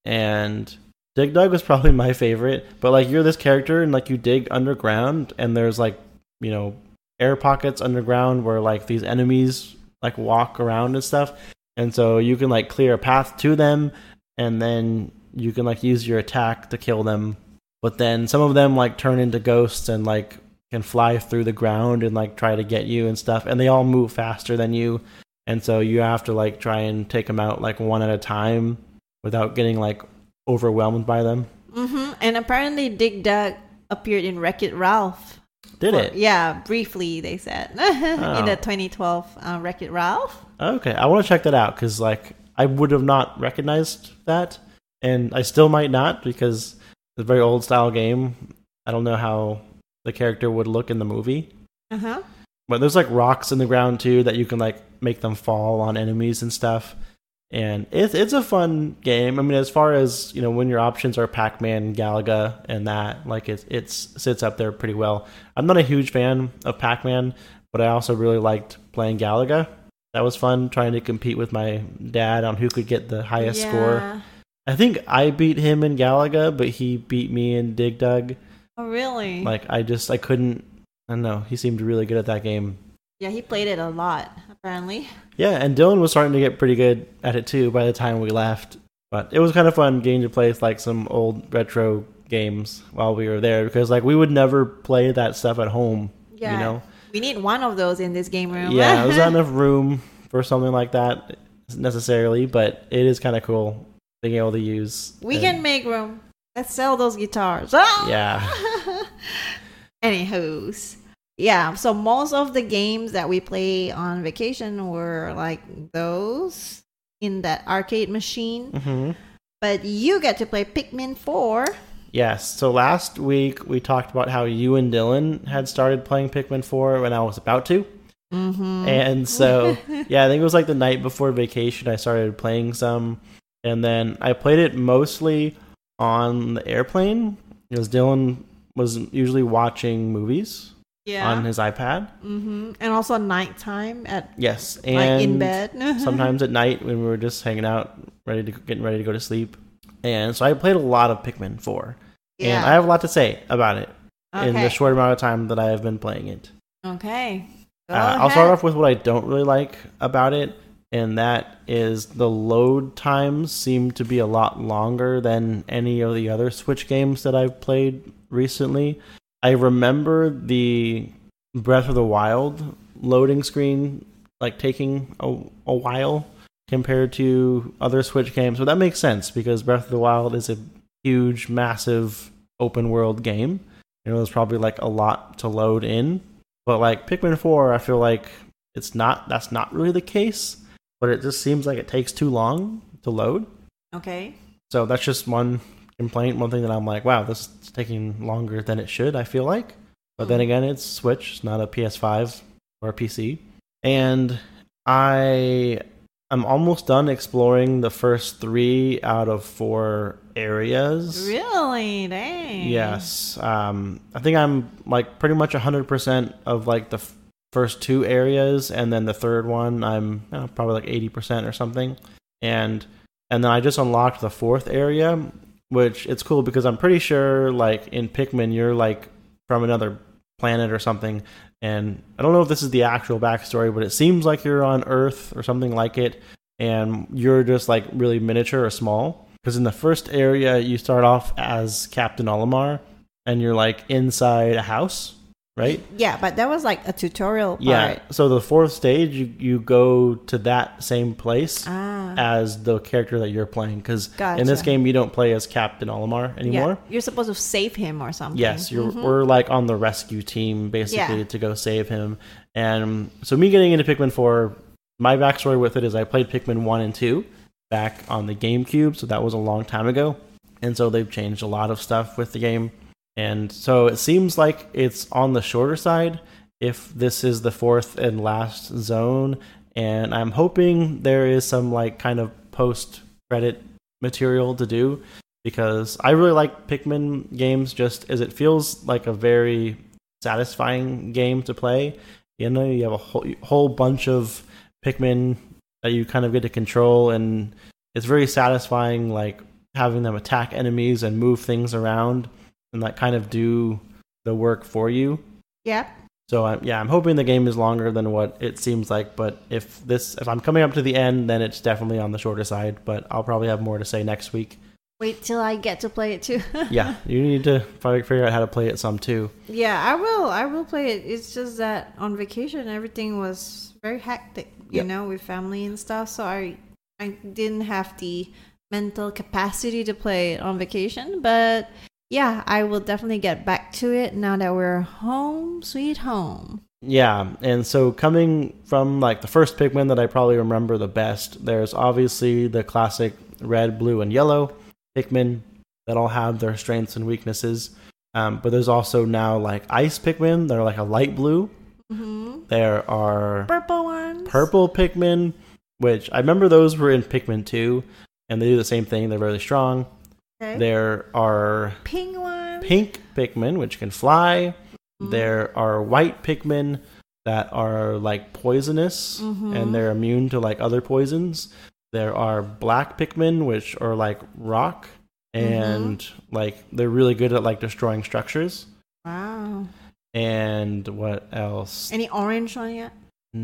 And Dig Dug was probably my favorite. But like you're this character and like you dig underground and there's like, you know, air pockets underground where like these enemies like walk around and stuff. And so you can like clear a path to them and then you can like use your attack to kill them. But then some of them like turn into ghosts and like can fly through the ground and like try to get you and stuff. And they all move faster than you. And so you have to like try and take them out like one at a time without getting like overwhelmed by them. Mm-hmm. And apparently Dig Dug appeared in Wreck-It Ralph. Did or, it? Yeah, briefly they said. Oh. In the twenty twelve uh, Wreck-It Ralph. Okay, I want to check that out because like I would have not recognized that. And I still might not because it's a very old style game. I don't know how the character would look in the movie. Uh-huh. But there's like rocks in the ground too that you can like make them fall on enemies and stuff. And it's it's a fun game. I mean, as far as, you know, when your options are Pac-Man, Galaga, and that, like it it's sits up there pretty well. I'm not a huge fan of Pac-Man, but I also really liked playing Galaga. That was fun trying to compete with my dad on who could get the highest yeah. score. I think I beat him in Galaga, but he beat me in Dig Dug. Oh, really? Like, I just, I couldn't, I don't know. He seemed really good at that game. Yeah, he played it a lot, apparently. Yeah, and Dylan was starting to get pretty good at it too by the time we left. But it was kind of fun getting to play like some old retro games while we were there because like we would never play that stuff at home. Yeah. You know? We need one of those in this game room. Yeah, there's not enough room for something like that necessarily, but it is kind of cool being able to use. We and, can make room. Let's sell those guitars. Oh! Yeah. Anywho's. Yeah, so most of the games that we play on vacation were like those in that arcade machine. Mm-hmm. But you get to play Pikmin four. Yes, so last week we talked about how you and Dylan had started playing Pikmin four when I was about to. Mm-hmm. And so, yeah, I think it was like the night before vacation I started playing some. And then I played it mostly on the airplane because Dylan was usually watching movies. Yeah. On his iPad. Mm-hmm. And also nighttime at yes, and like in bed. sometimes at night when we were just hanging out, ready to getting ready to go to sleep. And so I played a lot of Pikmin four, yeah. and I have a lot to say about it okay. in the short amount of time that I have been playing it. Okay, uh, I'll start off with what I don't really like about it, and that is the load times seem to be a lot longer than any of the other Switch games that I've played recently. I remember the Breath of the Wild loading screen like taking a, a while, compared to other Switch games, but that makes sense because Breath of the Wild is a huge, massive open world game. You know, there's probably like a lot to load in, but like Pikmin four, I feel like it's not. That's not really the case, but it just seems like it takes too long to load. Okay. So that's just one complaint. One thing that I'm like, wow, this is taking longer than it should. I feel like, but mm. then again, it's Switch, it's not a P S five or a P C, and I. I'm almost done exploring the first three out of four areas. Really? Dang. Yes. Um, I think I'm like pretty much one hundred percent of like the f- first two areas, and then the third one I'm you know, probably like eighty percent or something. And and then I just unlocked the fourth area, which it's cool because I'm pretty sure like in Pikmin you're like from another planet or something. And I don't know if this is the actual backstory, but it seems like you're on Earth or something like it, and you're just like really miniature or small. Because in the first area, you start off as Captain Olimar, and you're like inside a house, right? Yeah, but that was like a tutorial part. Yeah, so the fourth stage, you, you go to that same place ah. as the character that you're playing. Because gotcha. in this game, you don't play as Captain Olimar anymore. Yeah. You're supposed to save him or something. Yes, you're, mm-hmm. we're like on the rescue team, basically, yeah. to go save him. And so me getting into Pikmin four, my backstory with it is I played Pikmin one and two back on the GameCube, so that was a long time ago. And so they've changed a lot of stuff with the game. And so it seems like it's on the shorter side if this is the fourth and last zone. And I'm hoping there is some like kind of post-credit material to do, because I really like Pikmin games just as it feels like a very satisfying game to play. You know, you have a whole, whole bunch of Pikmin that you kind of get to control, and it's very satisfying, like having them attack enemies and move things around and like kind of do the work for you. Yeah. So I'm, yeah, I'm hoping the game is longer than what it seems like. But if this, if I'm coming up to the end, then it's definitely on the shorter side. But I'll probably have more to say next week. Wait till I get to play it too. Yeah, you need to probably figure out how to play it some too. Yeah, I will. I will play it. It's just that on vacation, everything was very hectic, you yep. know, with family and stuff. So I, I didn't have the mental capacity to play it on vacation. But yeah, I will definitely get back to it now that we're home, sweet home. Yeah, and so coming from like the first Pikmin that I probably remember the best, there's obviously the classic red, blue, and yellow Pikmin that all have their strengths and weaknesses. Um, but there's also now like ice Pikmin that are like a light blue. Mm-hmm. There are purple ones. Purple Pikmin, which I remember those were in Pikmin two, and they do the same thing. They're really strong. Okay. There are pink ones. Pink Pikmin, which can fly. Mm-hmm. There are white Pikmin that are like poisonous, mm-hmm. and they're immune to like other poisons. There are black Pikmin, which are like rock, and mm-hmm. like they're really good at like destroying structures. Wow. And what else? Any orange one yet?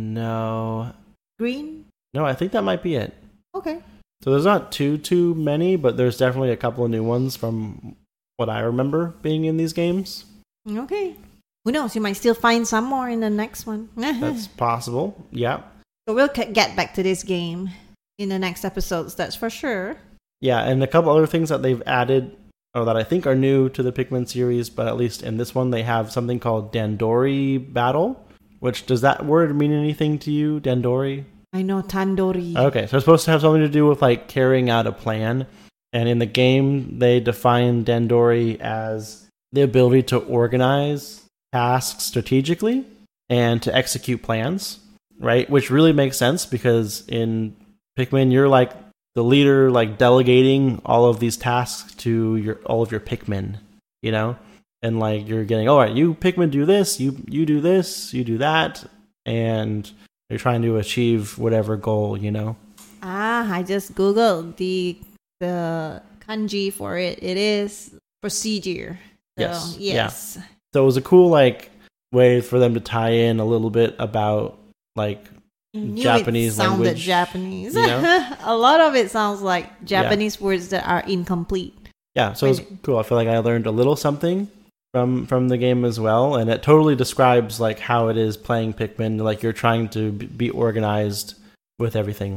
No. Green? No, I think that might be it. Okay. So there's not too, too many, but there's definitely a couple of new ones from what I remember being in these games. Okay. Who knows? You might still find some more in the next one. That's possible. Yeah. So we'll get back to this game in the next episodes, that's for sure. Yeah, and a couple other things that they've added, or that I think are new to the Pikmin series, but at least in this one, they have something called Dandori Battle, which, does that word mean anything to you, Dandori? I know, Tandoori. Okay, so it's supposed to have something to do with, like, carrying out a plan, and in the game, they define Dandori as the ability to organize tasks strategically and to execute plans, right? Which really makes sense, because in Pikmin, you're like the leader, like delegating all of these tasks to your all of your Pikmin, you know, and like you're getting, all right, you Pikmin do this, you you do this, you do that, and you're trying to achieve whatever goal, you know. Ah, I just googled the the kanji for it. It is procedure. So, yes. Yes. Yeah. So it was a cool like way for them to tie in a little bit about like Japanese it sounded language. Japanese. You know? A lot of it sounds like Japanese yeah. words that are incomplete. Yeah, so it's cool. I feel like I learned a little something from from the game as well, and it totally describes like how it is playing Pikmin. Like you're trying to be organized with everything.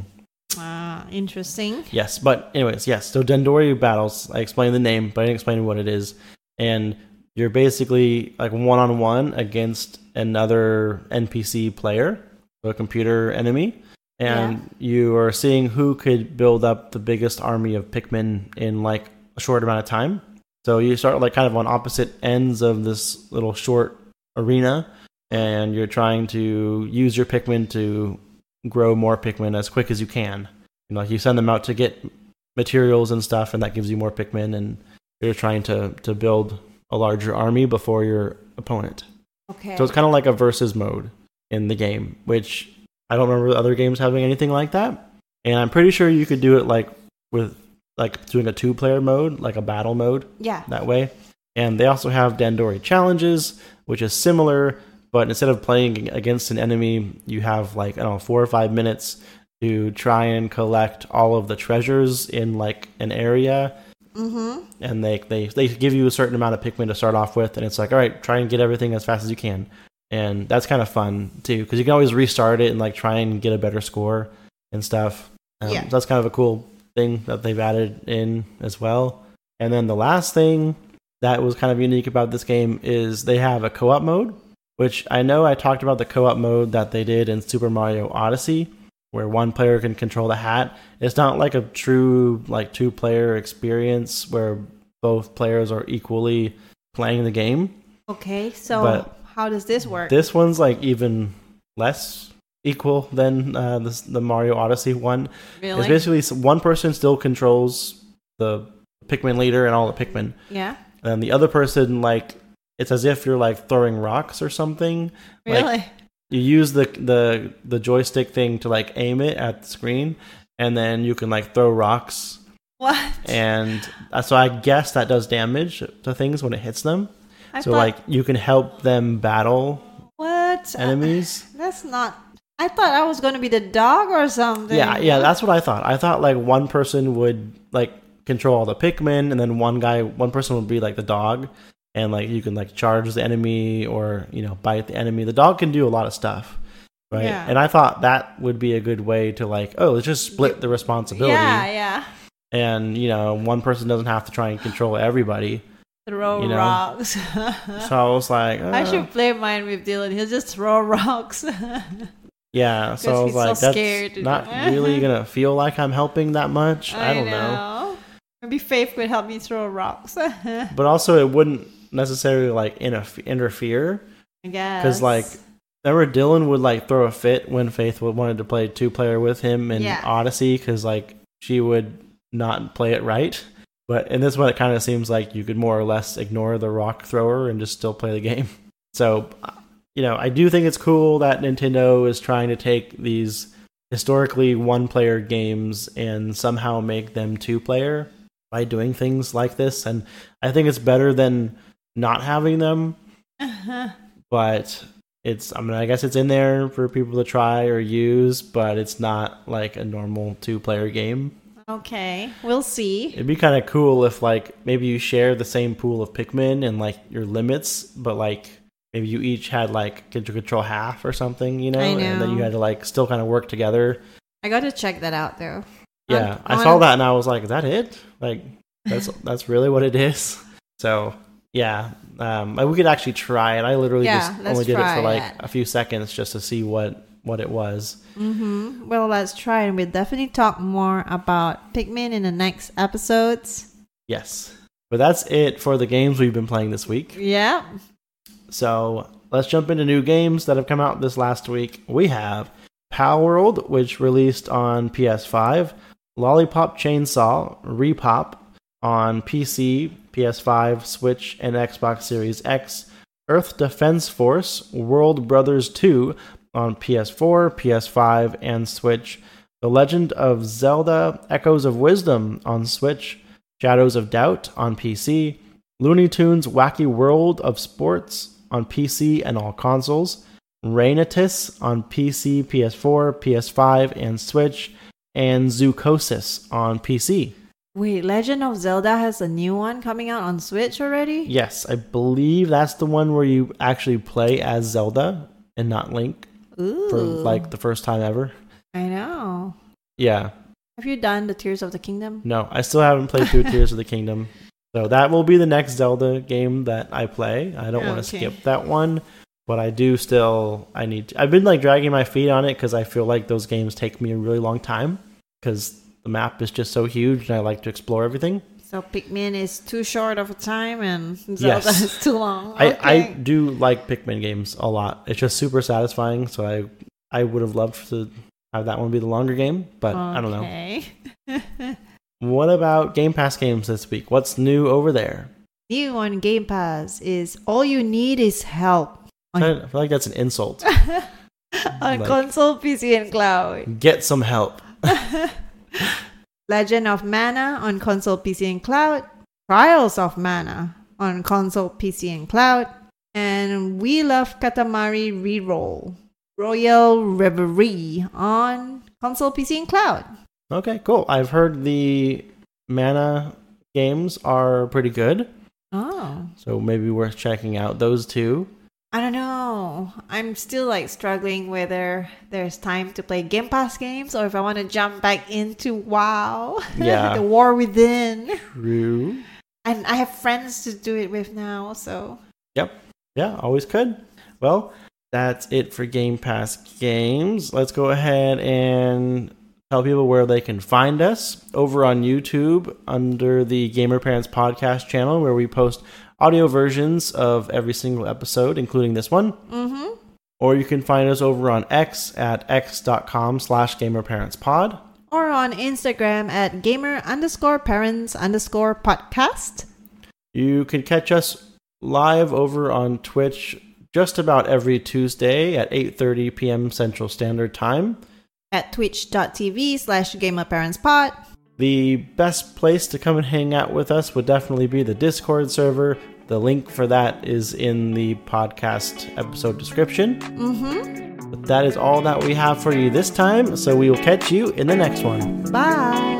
Ah, interesting. Yes, but anyways, yes. So Dandori battles. I explained the name, but I didn't explain what it is. And you're basically like one on one against another N P C player, a computer enemy, and yeah. you are seeing who could build up the biggest army of Pikmin in like a short amount of time. So you start like kind of on opposite ends of this little short arena, and you're trying to use your Pikmin to grow more Pikmin as quick as you can. You know, like you send them out to get materials and stuff, and that gives you more Pikmin, and you're trying to to build a larger army before your opponent. Okay. So it's kind of like a versus mode in the game, which I don't remember other games having anything like that. And I'm pretty sure you could do it like with like doing a two-player mode, like a battle mode. Yeah. That way. And they also have Dandori challenges, which is similar, but instead of playing against an enemy, you have like, I don't know, four or five minutes to try and collect all of the treasures in like an area. Mm-hmm. And they, they they give you a certain amount of Pikmin to start off with, and it's like, all right, try and get everything as fast as you can. And that's kind of fun too, because you can always restart it and like try and get a better score and stuff. Um, yeah. So that's kind of a cool thing that they've added in as well. And then the last thing that was kind of unique about this game is they have a co-op mode, which I know I talked about the co-op mode that they did in Super Mario Odyssey, where one player can control the hat. It's not like a true like two-player experience where both players are equally playing the game. Okay, so but how does this work? This one's like even less equal than uh, the, the Mario Odyssey one. Really? It's basically one person still controls the Pikmin leader and all the Pikmin. Yeah. And the other person, like, it's as if you're like throwing rocks or something. Really? Like, you use the, the the joystick thing to like aim it at the screen, and then you can like throw rocks. What? And uh, so I guess that does damage to things when it hits them. I so thought, like you can help them battle what enemies. Uh, that's not. I thought I was going to be the dog or something. Yeah, yeah, that's what I thought. I thought like one person would like control all the Pikmin, and then one guy, one person would be like the dog. And like you can like charge the enemy or, you know, bite the enemy. The dog can do a lot of stuff, right? Yeah. And I thought that would be a good way to like, oh, let's just split the responsibility. Yeah, yeah. And, you know, one person doesn't have to try and control everybody. Throw you know? rocks. So I was like, uh, I should play mine with Dylan. He'll just throw rocks. yeah. So I was he's like, so that's not really gonna feel like I'm helping that much. I, I don't know. know. Maybe Faith could help me throw rocks. But also, it wouldn't necessarily like interf- interfere. I guess. Because like, remember Dylan would like throw a fit when Faith would wanted to play two player with him in yeah. Odyssey, because like she would not play it right. But in this one, it kind of seems like you could more or less ignore the rock thrower and just still play the game. So, you know, I do think it's cool that Nintendo is trying to take these historically one player games and somehow make them two player by doing things like this. And I think it's better than not having them. Uh-huh. But it's, I mean, I guess it's in there for people to try or use, but it's not like a normal two player game. Okay, we'll see. It'd be kind of cool if like maybe you share the same pool of Pikmin and like your limits, but like maybe you each had like get to control half or something, you know? I know. And then you had to like still kind of work together. I got to check that out though. Yeah, I'm, I I'm saw gonna... that and I was like, is that it? Like that's that's really what it is. So yeah, um, we could actually try it. I literally Yeah, just let's only did it try for like it. a few seconds just to see what what it was. Mm-hmm. Well, let's try, and we'll definitely talk more about Pikmin in the next episodes. Yes, but that's it for the games we've been playing this week. Yeah. So let's jump into new games that have come out this last week. We have Pal World, which released on P S five, Lollipop Chainsaw Repop on P C, P S five, Switch, and Xbox Series X, Earth Defense Force World Brothers two on P S four, P S five, and Switch, The Legend of Zelda Echoes of Wisdom on Switch, Shadows of Doubt on P C, Looney Tunes Wacky World of Sports on P C and all consoles, Reignitus on P C, P S four, P S five, and Switch, and Zoocosis on P C. Wait, Legend of Zelda has a new one coming out on Switch already? Yes, I believe that's the one where you actually play as Zelda and not Link. Ooh. For like the first time ever. I know. Yeah. Have you done the Tears of the Kingdom? No, I still haven't played through Tears of the Kingdom. So that will be the next Zelda game that I play. I don't want to Okay. skip that one, but I do still, I need, to, I've been like dragging my feet on it because I feel like those games take me a really long time because the map is just so huge and I like to explore everything. So Pikmin is too short of a time and Zelda Yes. is too long. I, Okay. I do like Pikmin games a lot. It's just super satisfying. So I, I would have loved to have that one be the longer game, but I don't know. Okay. What about Game Pass games this week? What's new over there? New on Game Pass is All You Need Is Help I feel like that's an insult. on Like- console, P C, and cloud. Get some help. Legend of Mana on console, P C, and cloud. Trials of Mana on console, P C, and cloud. And We Love Katamari Reroll Royal Reverie on console, P C, and cloud. Okay, cool. I've heard the Mana games are pretty good, Oh. so maybe worth checking out those two. I don't know. I'm still like struggling whether there's time to play Game Pass games or if I want to jump back into WoW. Yeah. The War Within. True. And I have friends to do it with now, so. Yep. Yeah, always could. Well, that's it for Game Pass games. Let's go ahead and tell people where they can find us over on YouTube under the Gamer Parents Podcast channel, where we post audio versions of every single episode, including this one. Mm-hmm. Or you can find us over on X at x.com slash gamerparentspod. Or on Instagram at gamer underscore parents underscore podcast. You can catch us live over on Twitch just about every Tuesday at eight thirty p.m. Central Standard Time. At twitch.tv slash gamerparentspod. The best place to come and hang out with us would definitely be the Discord server. The link for that is in the podcast episode description. Mm-hmm. But that is all that we have for you this time, so we will catch you in the next one. Bye.